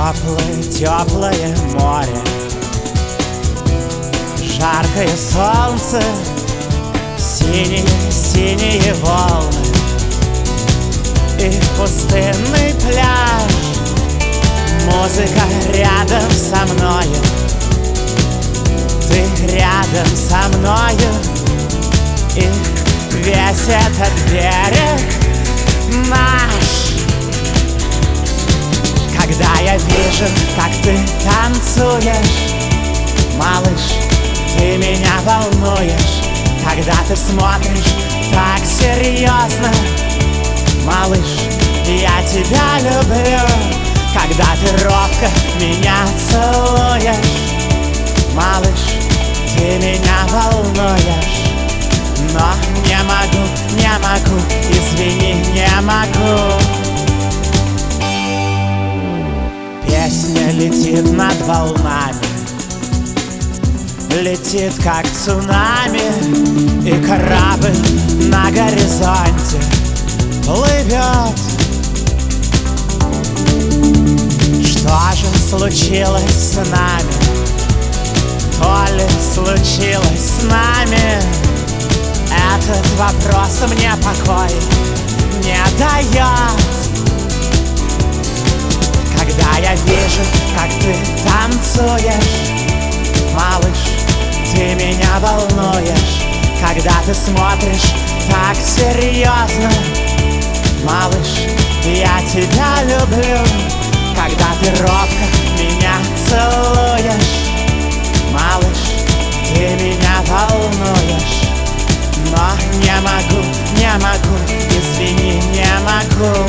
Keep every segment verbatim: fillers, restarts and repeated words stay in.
Теплое, теплое море, жаркое солнце, синие, синие волны и пустынный пляж. Музыка рядом со мною, ты рядом со мною, и весь этот берег наш. Когда я вижу, как ты танцуешь, малыш, ты меня волнуешь. Когда ты смотришь так серьезно, малыш, я тебя люблю. Когда ты робко меня целуешь, малыш, ты меня волнуешь. Но не могу, не могу, извини, не могу. Песня летит над волнами, летит как цунами, и корабль на горизонте плывет. Что же случилось с нами? То ли случилось с нами? Этот вопрос мне покой не дает. Когда я вижу, как ты танцуешь, малыш, ты меня волнуешь. Когда ты смотришь так серьезно, малыш, я тебя люблю. Когда ты робко меня целуешь, малыш, ты меня волнуешь. Но не могу, не могу, извини, не могу.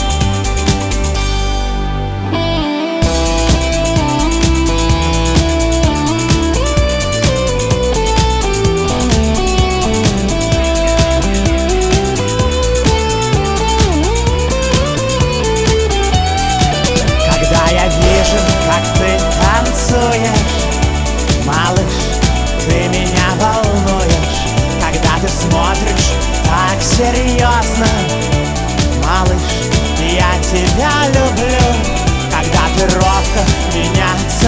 Как ты танцуешь, малыш, ты меня волнуешь. Когда ты смотришь так серьезно, малыш, я тебя люблю. Когда ты робко меня целуешь,